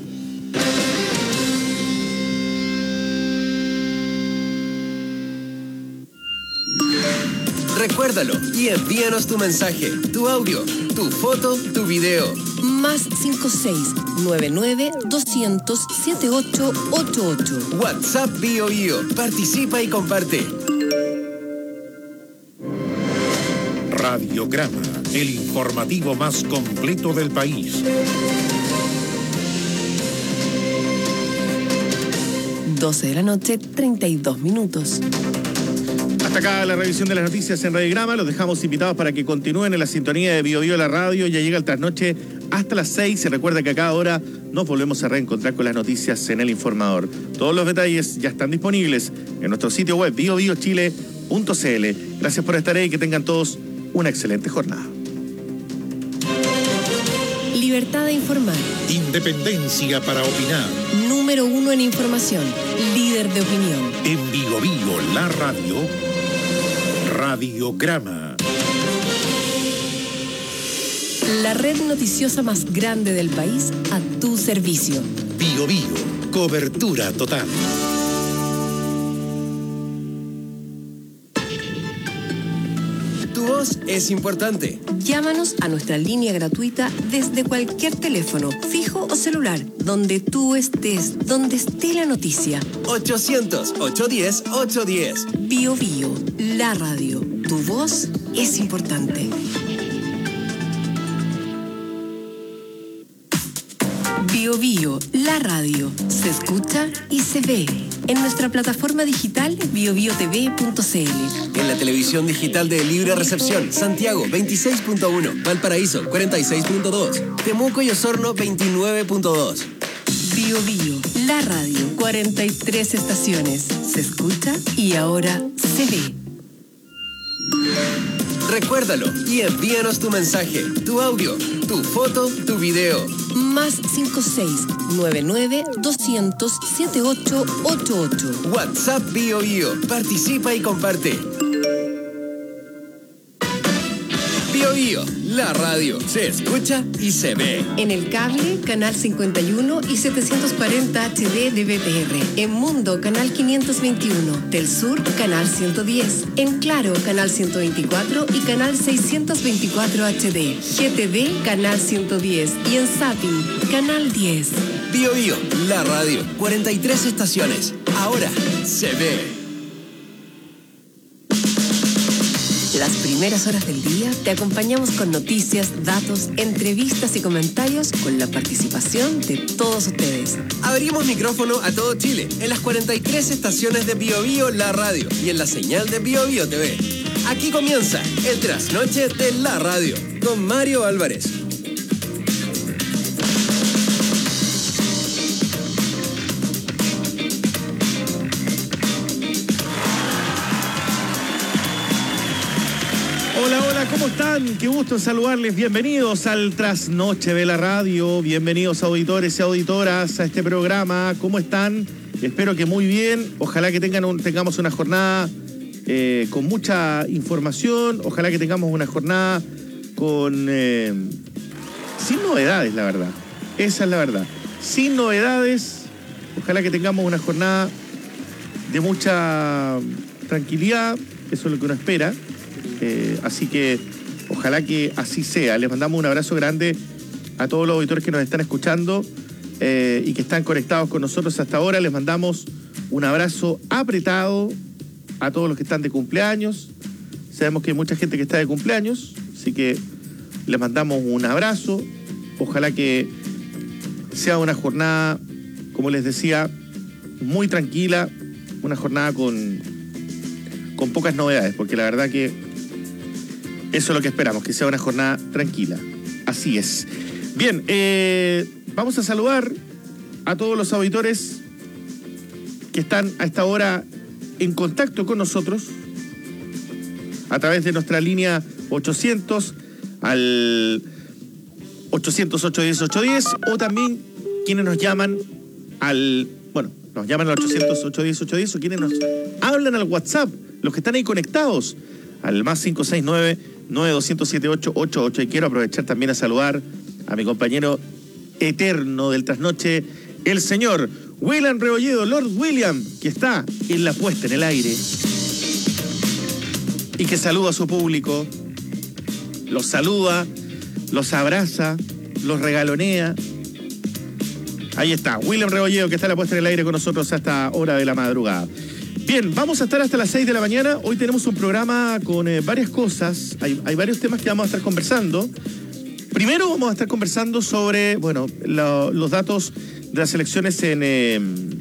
Recuérdalo y envíanos tu mensaje, tu audio, tu foto, tu video. Más cinco seis nueve nueve dos cero cero siete ocho ocho ocho. WhatsApp Bio Bio. Participa y comparte. Radiograma, el informativo más completo del país. doce de la noche, treinta y dos minutos. Hasta acá la revisión de las noticias en Radiograma. Los dejamos invitados para que continúen en la sintonía de Bio Bio la radio. Ya llega el trasnoche hasta las seis. Se recuerda que a cada hora nos volvemos a reencontrar con las noticias en El Informador. Todos los detalles ya están disponibles en nuestro sitio web bio bio chile punto c l. Gracias por estar ahí y que tengan todos una excelente jornada. Libertad de informar. Independencia para opinar. Número uno en información. Líder de opinión. En Bio Bio la radio. Radiograma. La red noticiosa más grande del país a tu servicio. Bio Bio. Cobertura total. Tu voz es importante. Llámanos a nuestra línea gratuita desde cualquier teléfono, fijo o celular, donde tú estés, donde esté la noticia. ochocientos, ochocientos diez, ochocientos diez. Bio Bio, la radio. Tu voz es importante. Bio Bio, la radio. Se escucha y se ve. En nuestra plataforma digital bio bio t v punto c l. En la televisión digital de Libre Recepción, Santiago veintiséis punto uno, Valparaíso cuarenta y seis punto dos, Temuco y Osorno veintinueve punto dos. Bio Bio, la radio, cuarenta y tres estaciones. Se escucha y ahora se ve. Recuérdalo y envíanos tu mensaje, tu audio, tu foto, tu video. Más cinco seis nueve nueve dos cero cero siete ocho ocho ocho. WhatsApp Bio Bio. Participa y comparte. Bio Bio, la radio. Se escucha y se ve. En el cable, canal cincuenta y uno y setecientos cuarenta H D de B T R. En Mundo, canal quinientos veintiuno. Del Sur, canal ciento diez. En Claro, canal ciento veinticuatro y canal seiscientos veinticuatro H D. G T V, canal ciento diez. Y en Zapping, canal diez. Bío Bío, la radio. cuarenta y tres estaciones. Ahora se ve. Las primeras horas del día te acompañamos con noticias, datos, entrevistas y comentarios con la participación de todos ustedes. Abrimos micrófono a todo Chile en las cuarenta y tres estaciones de Bío Bío, la radio y en la señal de Bío Bío T V. Aquí comienza el trasnoche de la radio con Mario Álvarez. Hola, hola, ¿cómo están? Qué gusto saludarles. Bienvenidos al Trasnoche de la Radio. Bienvenidos auditores y auditoras a este programa. ¿Cómo están? Espero que muy bien. Ojalá que tengan un, tengamos una jornada eh, con mucha información. Ojalá que tengamos una jornada con eh, sin novedades, la verdad. Esa es la verdad. Sin novedades. Ojalá que tengamos una jornada de mucha tranquilidad. Eso es lo que uno espera. Eh, así que ojalá que así sea. Les mandamos un abrazo grande a todos los auditores que nos están escuchando eh, y que están conectados con nosotros hasta ahora. Les mandamos un abrazo apretado a todos los que están de cumpleaños. Sabemos que hay mucha gente que está de cumpleaños, así que les mandamos un abrazo. Ojalá que sea una jornada, como les decía, muy tranquila, una jornada con, con pocas novedades, porque la verdad que eso es lo que esperamos, que sea una jornada tranquila. Así es. Bien, eh, vamos a saludar a todos los auditores que están a esta hora en contacto con nosotros a través de nuestra línea ochocientos al ochocientos ocho diez ocho diez o también quienes nos llaman al, bueno, nos llaman al ochocientos ocho diez ocho diez o quienes nos hablan al WhatsApp, los que están ahí conectados al más cinco seis nueve nueve dos cero siete ocho ocho ocho. Y quiero aprovechar también a saludar a mi compañero eterno del trasnoche, el señor William Rebolledo, Lord William, que está en la puesta en el aire y que saluda a su público, los saluda, los abraza, los regalonea. Ahí está, William Rebolledo, que está en la puesta en el aire con nosotros a esta hora de la madrugada. Bien, vamos a estar hasta las seis de la mañana. Hoy tenemos un programa con eh, varias cosas. Hay, hay varios temas que vamos a estar conversando. Primero vamos a estar conversando sobre, bueno, lo, los datos de las elecciones en eh,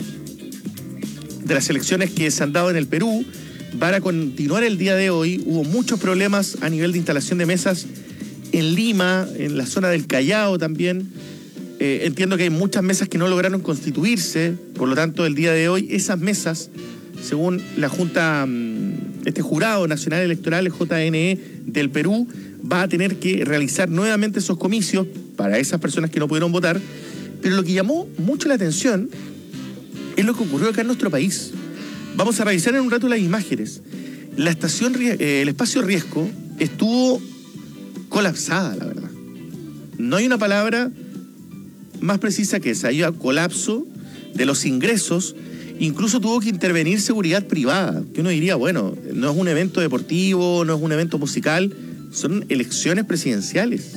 de las elecciones que se han dado en el Perú. Van a continuar el día de hoy. Hubo muchos problemas a nivel de instalación de mesas en Lima, en la zona del Callao también. Eh, entiendo que hay muchas mesas que no lograron constituirse. Por lo tanto, el día de hoy esas mesas, según la Junta, este Jurado Nacional Electoral, el J N E del Perú, va a tener que realizar nuevamente esos comicios para esas personas que no pudieron votar. Pero lo que llamó mucho la atención es lo que ocurrió acá en nuestro país. Vamos a revisar en un rato las imágenes. La estación, eh, el espacio Riesco estuvo colapsada, la verdad. No hay una palabra más precisa que esa. Hay un colapso de los ingresos. Incluso tuvo que intervenir seguridad privada, que uno diría, bueno, no es un evento deportivo, no es un evento musical, son elecciones presidenciales.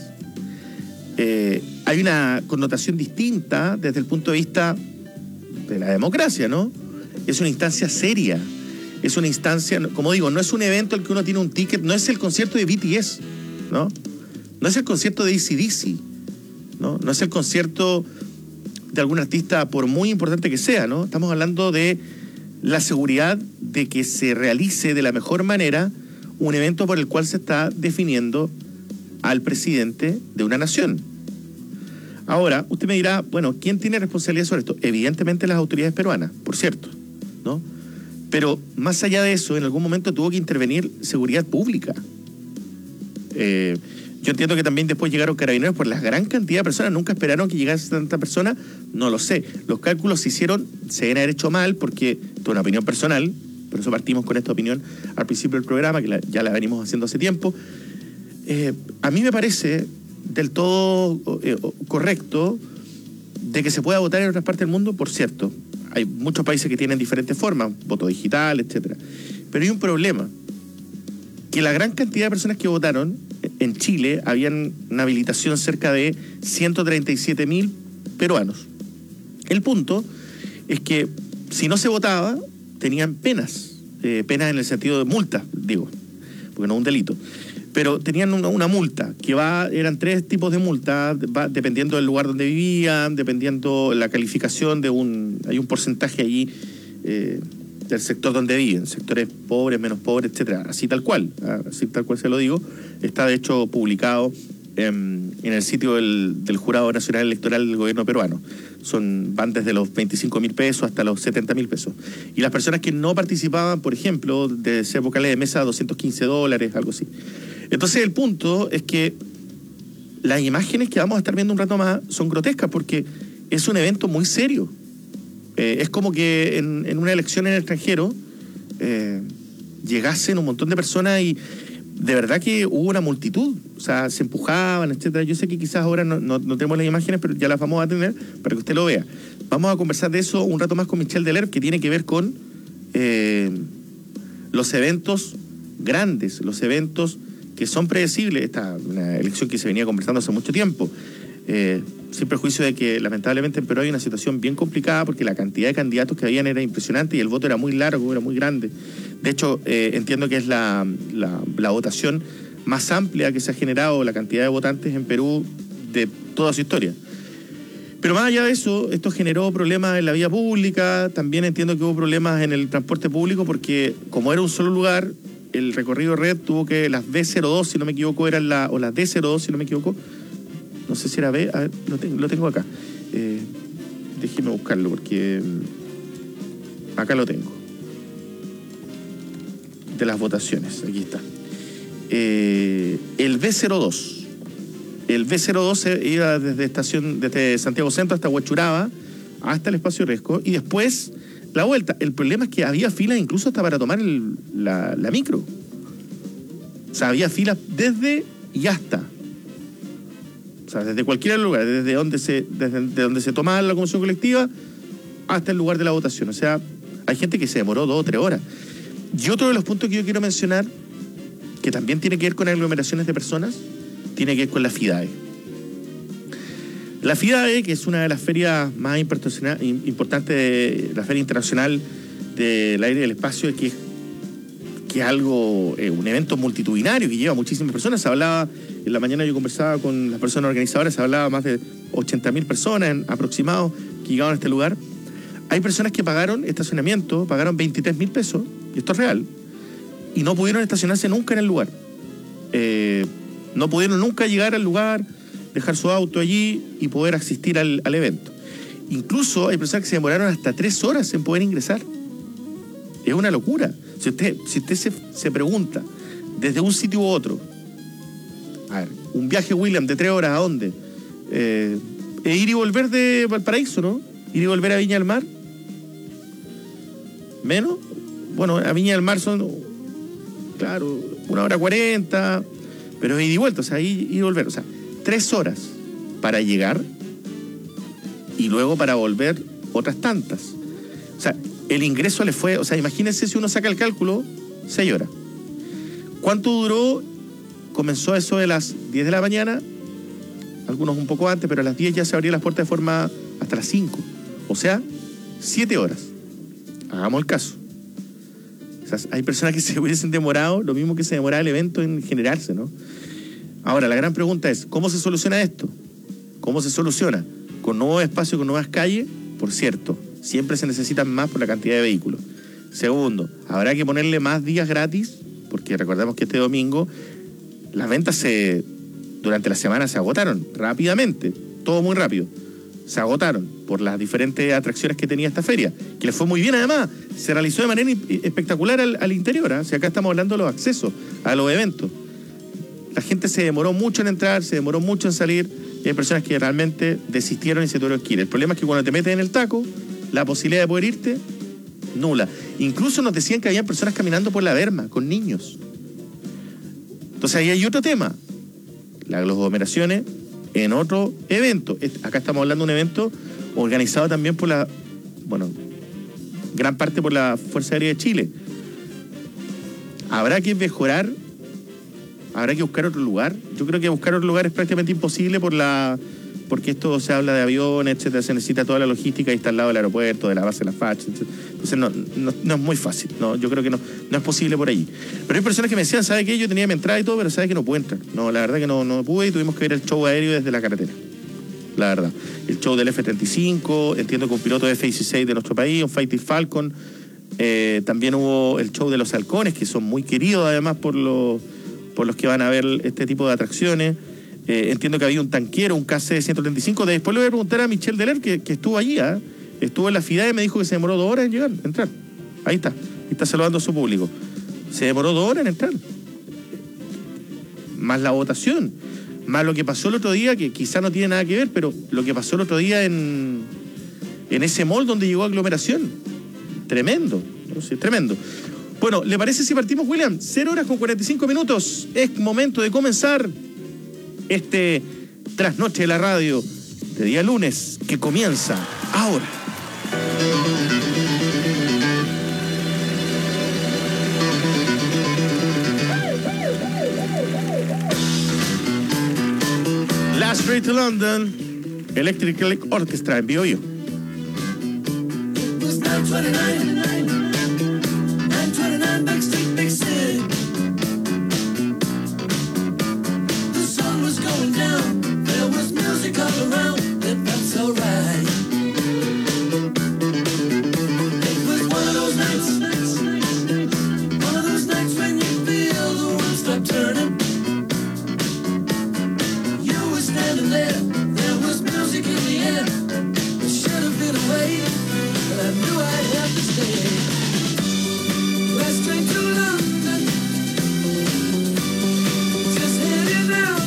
Eh, hay una connotación distinta desde el punto de vista de la democracia, ¿no? Es una instancia seria, es una instancia, como digo, no es un evento al que uno tiene un ticket, no es el concierto de B T S, ¿no? No es el concierto de A C D C, ¿no? No es el concierto de algún artista, por muy importante que sea, ¿no? Estamos hablando de la seguridad de que se realice de la mejor manera un evento por el cual se está definiendo al presidente de una nación. Ahora, usted me dirá, bueno, ¿quién tiene responsabilidad sobre esto? Evidentemente las autoridades peruanas, por cierto, ¿no? Pero más allá de eso, en algún momento tuvo que intervenir seguridad pública. Eh... Yo entiendo que también después llegaron carabineros por la gran cantidad de personas. Nunca esperaron que llegase tanta persona. No lo sé. Los cálculos se hicieron, se deben haber hecho mal, porque esto es una opinión personal. Por eso partimos con esta opinión al principio del programa, que la, ya la venimos haciendo hace tiempo. Eh, a mí me parece del todo eh, correcto de que se pueda votar en otras partes del mundo, por cierto. Hay muchos países que tienen diferentes formas, voto digital, etcétera. Pero hay un problema. Que la gran cantidad de personas que votaron en Chile, habían una habilitación cerca de ciento treinta y siete mil peruanos. El punto es que si no se votaba, tenían penas, eh, penas en el sentido de multas, digo, porque no es un delito, pero tenían una, una multa, que va, eran tres tipos de multas, va, dependiendo del lugar donde vivían, dependiendo la calificación de un, hay un porcentaje allí eh, del sector donde viven, sectores pobres, menos pobres, etcétera, así tal cual, así tal cual se lo digo, está de hecho publicado en, en el sitio del, del Jurado Nacional Electoral del gobierno peruano. Son, van desde los veinticinco mil pesos hasta los setenta mil pesos. Y las personas que no participaban, por ejemplo, de ser vocales de mesa, doscientos quince dólares, algo así. Entonces el punto es que las imágenes que vamos a estar viendo un rato más son grotescas porque es un evento muy serio. Eh, es como que en, en una elección en el extranjero eh, llegasen un montón de personas y de verdad que hubo una multitud, o sea, se empujaban, etcétera. Yo sé que quizás ahora no, no, no tenemos las imágenes, pero ya las vamos a tener para que usted lo vea. Vamos a conversar de eso un rato más con Michelle Delerp, que tiene que ver con eh, los eventos grandes, los eventos que son predecibles. Esta una elección que se venía conversando hace mucho tiempo, eh, sin perjuicio de que lamentablemente en Perú hay una situación bien complicada porque la cantidad de candidatos que habían era impresionante y el voto era muy largo, era muy grande. De hecho, eh, entiendo que es la, la, la votación más amplia que se ha generado, la cantidad de votantes en Perú de toda su historia. Pero más allá de eso, esto generó problemas en la vía pública, también entiendo que hubo problemas en el transporte público porque como era un solo lugar, el recorrido red tuvo que, las B cero dos, si no me equivoco, eran la, o las D cero dos, si no me equivoco, no sé si era B, a ver, lo, tengo, lo tengo acá. Eh, déjeme buscarlo porque acá lo tengo. De las votaciones, aquí está. Eh, el B cero dos. El B cero dos iba desde estación, desde Santiago Centro hasta Huachuraba, hasta el Espacio Riesgo, y después la vuelta. El problema es que había filas incluso hasta para tomar el, la, la micro. O sea, había filas desde y hasta. O sea, desde cualquier lugar, desde donde se, desde de donde se tomaba la convención colectiva hasta el lugar de la votación. O sea, hay gente que se demoró dos o tres horas. Y otro de los puntos que yo quiero mencionar, que también tiene que ver con aglomeraciones de personas, tiene que ver con la FIDAE. La FIDAE, que es una de las ferias más importantes, de la Feria Internacional del Aire y del Espacio, que es que es algo, eh, un evento multitudinario que lleva muchísimas personas. Se hablaba, en la mañana yo conversaba con las personas organizadoras, se hablaba más de ochenta mil personas en, aproximados que llegaban a este lugar. Hay personas que pagaron estacionamiento, pagaron veintitrés mil pesos, y esto es real, y no pudieron estacionarse nunca en el lugar. Eh, no pudieron nunca llegar al lugar, dejar su auto allí y poder asistir al, al evento. Incluso hay personas que se demoraron hasta tres horas en poder ingresar. Es una locura. Si usted, si usted se, se pregunta, desde un sitio u otro, a ver, un viaje, William, de tres horas, ¿a dónde? Eh, e ir y volver de Valparaíso, ¿no? Ir y volver a Viña del Mar. ¿Menos? Bueno, a Viña del Mar son, claro, una hora cuarenta, pero ir y vuelta, o sea, ir y volver. O sea, tres horas para llegar y luego para volver otras tantas. O sea, el ingreso le fue, o sea, imagínense si uno saca el cálculo, seis horas. ¿Cuánto duró? Comenzó eso de las diez de la mañana, algunos un poco antes, pero a las diez ya se abrían las puertas de forma hasta las cinco. O sea, siete horas. Hagamos el caso. O sea, hay personas que se hubiesen demorado, lo mismo que se demoraba el evento en generarse, ¿no? Ahora, la gran pregunta es, ¿cómo se soluciona esto? ¿Cómo se soluciona? Con nuevos espacios, con nuevas calles, por cierto, siempre se necesitan más por la cantidad de vehículos. Segundo, habrá que ponerle más días gratis, porque recordemos que este domingo las ventas se durante la semana se agotaron rápidamente, todo muy rápido. Se agotaron por las diferentes atracciones que tenía esta feria, que le fue muy bien además, se realizó de manera espectacular al, al interior, ¿eh? O sea, acá estamos hablando de los accesos a los eventos. La gente se demoró mucho en entrar, se demoró mucho en salir, y hay personas que realmente desistieron y se tuvieron que ir. El problema es que cuando te metes en el taco, la posibilidad de poder irte, nula. Incluso nos decían que había personas caminando por la berma, con niños. Entonces ahí hay otro tema, las aglomeraciones en otro evento. Acá estamos hablando de un evento organizado también por la, bueno, gran parte por la Fuerza Aérea de Chile. Habrá que mejorar, habrá que buscar otro lugar. Yo creo que buscar otro lugar es prácticamente imposible por la, porque esto se habla de aviones, etcétera, se necesita toda la logística y está al lado del aeropuerto, de la base de la F A C H, etcétera. Entonces no, no, no es muy fácil, no, yo creo que no, no es posible por ahí. Pero hay personas que me decían, ¿sabe qué? Yo tenía mi entrada y todo, pero ¿sabe que no pude entrar? No, la verdad que no, no pude y tuvimos que ver el show aéreo desde la carretera. La verdad. El show del F treinta y cinco, entiendo que un piloto de F dieciséis de nuestro país, un Fighting Falcon. Eh, también hubo el show de los halcones, que son muy queridos además por los, por los que van a ver este tipo de atracciones. Eh, entiendo que había un tanquero, un K C ciento treinta y cinco. Después le voy a preguntar a Michelle Deler, que, que estuvo allí, ¿eh? Estuvo en la FIDAE y me dijo que se demoró dos horas en llegar, entrar. Ahí está, ahí está saludando a su público. Se demoró dos horas en entrar. Más la votación, más lo que pasó el otro día, que quizá no tiene nada que ver, pero lo que pasó el otro día en, en ese mall donde llegó aglomeración. Tremendo, ¿no? Sí, tremendo. Bueno, ¿le parece si partimos, William? Cero horas con cuarenta y cinco minutos. Es momento de comenzar este trasnoche de la radio de día lunes, que comienza ahora. Last Street to London, Electric Orchestra en Bio Bio. All around, and that's alright. It was one of those nights, one of those nights when you feel the world stop turning. You were standing there, there was music in the air. It should have been away, but I knew I'd have to stay. Last train to London, just heading out.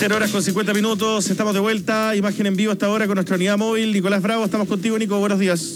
Cero horas con cincuenta minutos, estamos de vuelta, imagen en vivo hasta ahora con nuestra unidad móvil. Nicolás Bravo, estamos contigo, Nico, buenos días.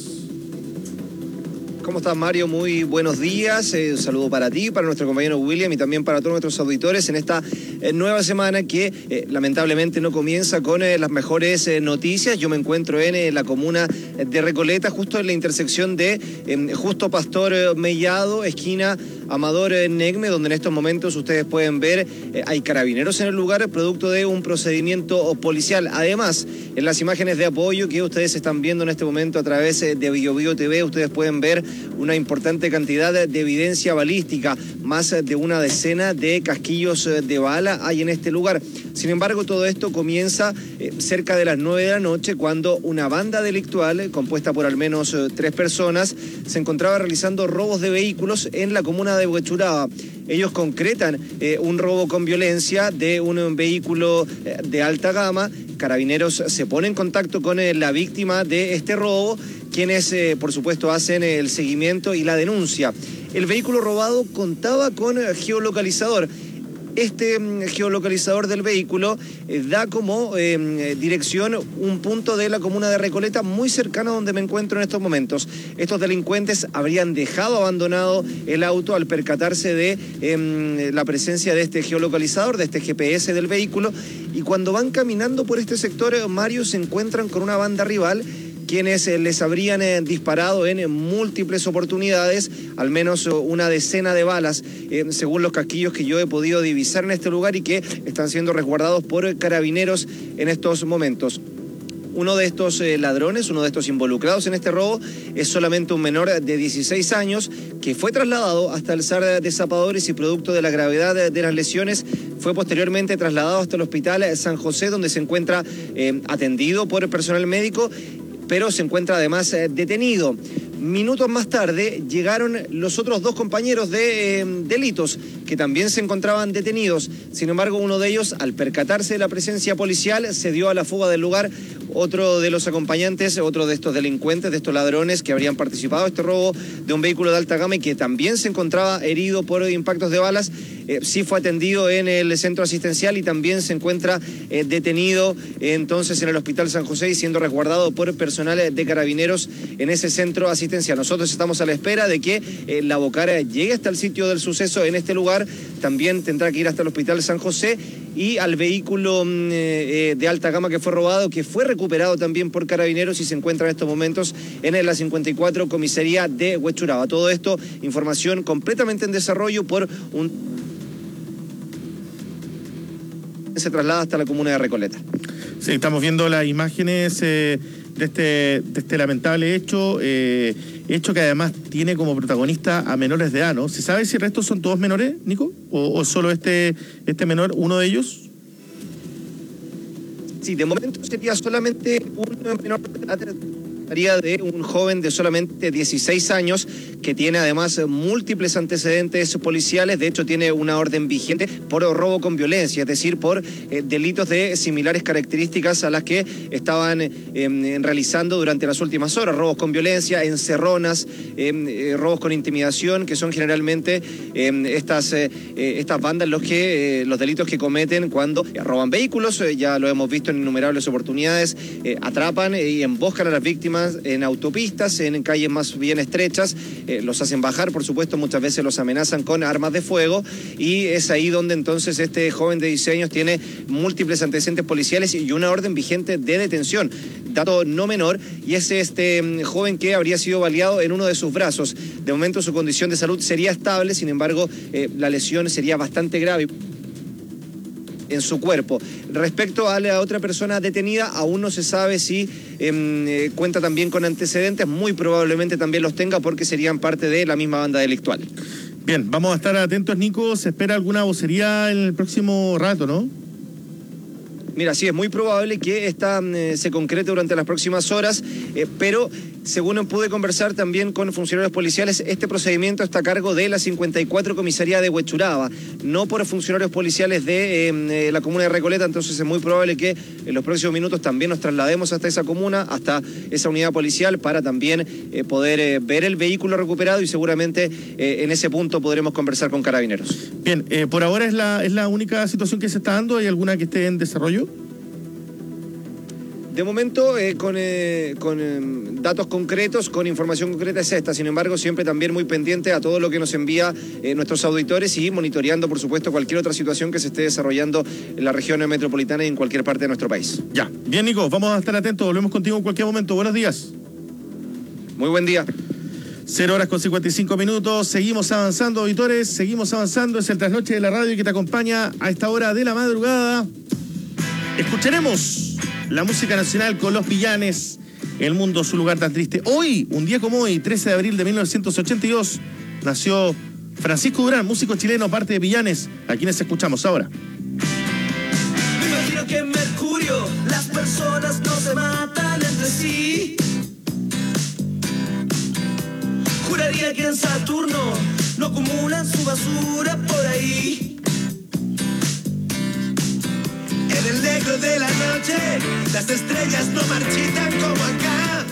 ¿Cómo estás, Mario? Muy buenos días. Eh, un saludo para ti, para nuestro compañero William y también para todos nuestros auditores en esta eh, nueva semana que eh, lamentablemente no comienza con eh, las mejores eh, noticias. Yo me encuentro en eh, la comuna de Recoleta, justo en la intersección de eh, Justo Pastor eh, Mellado, esquina Amador eh, Negme, donde en estos momentos ustedes pueden ver eh, hay carabineros en el lugar, producto de un procedimiento policial. Además, en las imágenes de apoyo que ustedes están viendo en este momento a través eh, de BioBio T V, ustedes pueden ver una importante cantidad de evidencia balística, más de una decena de casquillos de bala hay en este lugar. Sin embargo, todo esto comienza eh, cerca de las nueve de la noche, cuando una banda delictual, eh, compuesta por al menos eh, tres personas, se encontraba realizando robos de vehículos en la comuna de Huechuraba. Ellos concretan eh, un robo con violencia de un vehículo eh, de alta gama. Carabineros se pone en contacto con eh, la víctima de este robo, quienes, eh, por supuesto, hacen el seguimiento y la denuncia. El vehículo robado contaba con geolocalizador. Este mm, geolocalizador del vehículo eh, da como eh, dirección un punto de la comuna de Recoleta muy cercano a donde me encuentro en estos momentos. Estos delincuentes habrían dejado abandonado el auto al percatarse de eh, la presencia de este geolocalizador, de este G P S del vehículo, y cuando van caminando por este sector, Mario, se encuentran con una banda rival, quienes eh, les habrían eh, disparado en eh, múltiples oportunidades, al menos eh, una decena de balas, eh, según los casquillos que yo he podido divisar en este lugar y que están siendo resguardados por eh, carabineros en estos momentos. Uno de estos eh, ladrones, uno de estos involucrados en este robo, es solamente un menor de dieciséis años que fue trasladado hasta el S A R de Zapadores y, producto de la gravedad de, de las lesiones, fue posteriormente trasladado hasta el Hospital San José, donde se encuentra eh, atendido por el personal médico, pero se encuentra además eh, detenido. Minutos más tarde llegaron los otros dos compañeros de eh, delitos, que también se encontraban detenidos. Sin embargo, uno de ellos, al percatarse de la presencia policial, se dio a la fuga del lugar. Otro de los acompañantes, otro de estos delincuentes, de estos ladrones que habrían participado en este robo de un vehículo de alta gama y que también se encontraba herido por impactos de balas, eh, sí fue atendido en el centro asistencial y también se encuentra eh, detenido eh, entonces en el Hospital San José y siendo resguardado por personal de carabineros en ese centro asistencial. Nosotros estamos a la espera de que eh, la Bocara llegue hasta el sitio del suceso en este lugar. También tendrá que ir hasta el Hospital San José y al vehículo eh, de alta gama que fue robado, que fue recuperado también por carabineros y se encuentra en estos momentos en la cincuenta y cuatro comisaría de Huechuraba. Todo esto, información completamente en desarrollo por un... se traslada hasta la comuna de Recoleta. Sí, estamos viendo las imágenes eh, de, este, de este lamentable hecho, eh, hecho que además tiene como protagonista a menores de edad, ¿no? ¿Se sabe si el resto son todos menores, Nico? ¿O, o solo este, este menor, uno de ellos? Sí, de momento sería solamente un menor de edad. Sería de un joven de solamente dieciséis años que tiene además múltiples antecedentes policiales. De hecho, tiene una orden vigente por robo con violencia, es decir, por eh, delitos de similares características a las que estaban eh, realizando durante las últimas horas. Robos con violencia, encerronas, eh, eh, robos con intimidación, que son generalmente eh, estas, eh, estas bandas los, que, eh, los delitos que cometen cuando eh, roban vehículos. Eh, ya lo hemos visto en innumerables oportunidades. Eh, atrapan y emboscan a las víctimas en autopistas, en calles más bien estrechas, eh, los hacen bajar, por supuesto, muchas veces los amenazan con armas de fuego y es ahí donde entonces este joven de dieciséis años tiene múltiples antecedentes policiales y una orden vigente de detención, dato no menor, y es este um, joven que habría sido baleado en uno de sus brazos. De momento su condición de salud sería estable, sin embargo eh, la lesión sería bastante grave en su cuerpo. Respecto a la otra persona detenida, aún no se sabe si eh, cuenta también con antecedentes, muy probablemente también los tenga porque serían parte de la misma banda delictual. Bien, vamos a estar atentos, Nico. Se espera alguna vocería en el próximo rato, ¿no? Mira, sí, es muy probable que esta eh, se concrete durante las próximas horas, eh, pero según pude conversar también con funcionarios policiales, este procedimiento está a cargo de la cincuenta y cuatro Comisaría de Huechuraba, no por funcionarios policiales de eh, la comuna de Recoleta. Entonces es muy probable que en los próximos minutos también nos traslademos hasta esa comuna, hasta esa unidad policial, para también eh, poder eh, ver el vehículo recuperado, y seguramente eh, en ese punto podremos conversar con Carabineros. Bien, eh, por ahora es la, es la única situación que se está dando. ¿Hay alguna que esté en desarrollo? De momento, eh, con, eh, con eh, datos concretos, con información concreta es esta. Sin embargo, siempre también muy pendiente a todo lo que nos envía eh, nuestros auditores, y monitoreando, por supuesto, cualquier otra situación que se esté desarrollando en la región metropolitana y en cualquier parte de nuestro país. Ya. Bien, Nico, vamos a estar atentos. Volvemos contigo en cualquier momento. Buenos días. Muy buen día. Cero horas con cincuenta y cinco minutos. Seguimos avanzando, auditores. Seguimos avanzando. Es el trasnoche de la radio que te acompaña a esta hora de la madrugada. Escucharemos la música nacional con Los Villanes, El mundo, su lugar tan triste. Hoy, un día como hoy, trece de abril de mil novecientos ochenta y dos, nació Francisco Durán, músico chileno, parte de Villanes, a quienes escuchamos ahora. Me imagino que en Mercurio las personas no se matan entre sí. Juraría que en Saturno no acumulan su basura por ahí. En el negro de la noche, las estrellas no marchitan como acá.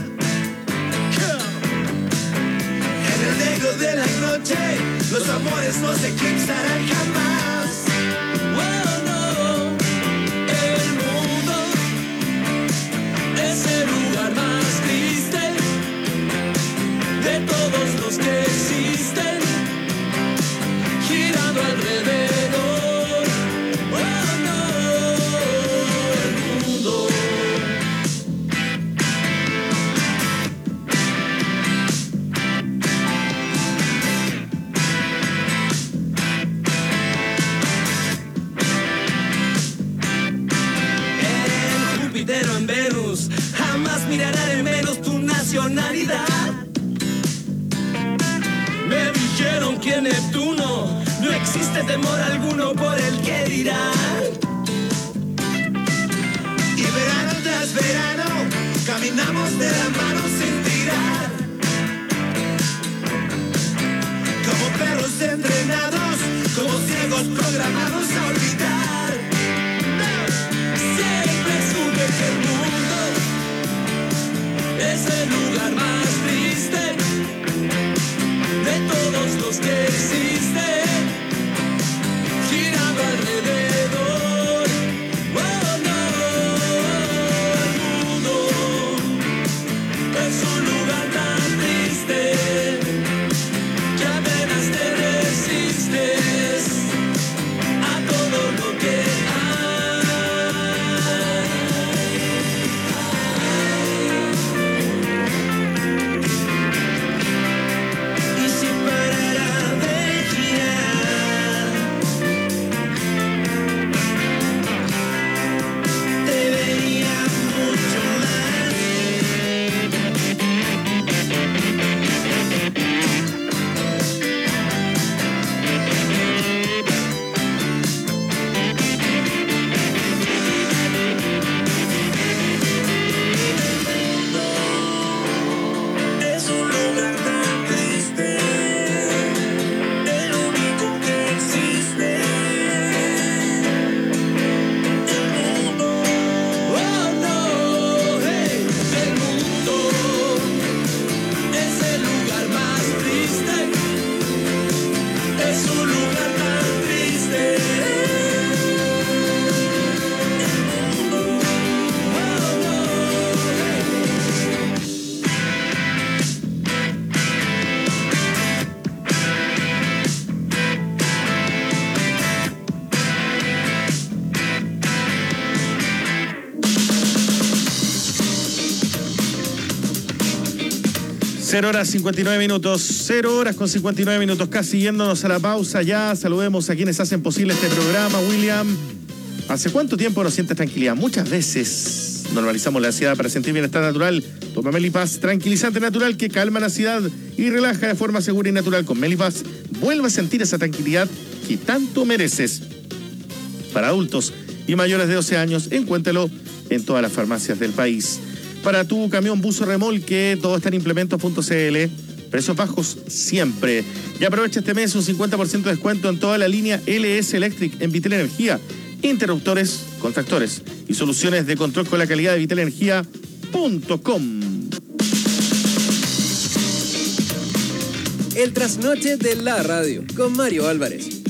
En el negro de la noche, los amores no se eclipsarán jamás. Oh, no. El mundo es el lugar más triste de todos los que existen, girando alrededor. En Venus, jamás mirarán en menos tu nacionalidad. Me dijeron que en Neptuno no existe temor alguno por el que dirán. Y verano tras verano caminamos de la mano sin tirar, como perros entrenados, como ciegos programados a olvidar. Que el mundo es el lugar más triste de todos los que existen, girando alrededor. Oh, no, el mundo es un lugar tan triste que apenas te resistes a todo lo que hay. Cero horas cincuenta y nueve minutos, cero horas con cincuenta y nueve minutos, casi yéndonos a la pausa ya. Saludemos a quienes hacen posible este programa. William, ¿hace cuánto tiempo no sientes tranquilidad? Muchas veces normalizamos la ansiedad para sentir bienestar natural. Toma Melipaz, tranquilizante natural que calma la ansiedad y relaja de forma segura y natural. Con Melipaz, vuelve a sentir esa tranquilidad que tanto mereces. Para adultos y mayores de doce años, encuéntralo en todas las farmacias del país. para tu camión, bus o remolque. Todo está en implementos punto c l. Precios bajos siempre. Y aprovecha este mes un cincuenta por ciento de descuento en toda la línea L S Electric en Vitel Energía. Interruptores, contactores y soluciones de control con la calidad de vitel energía punto com. El trasnoche de la radio con Mario Álvarez.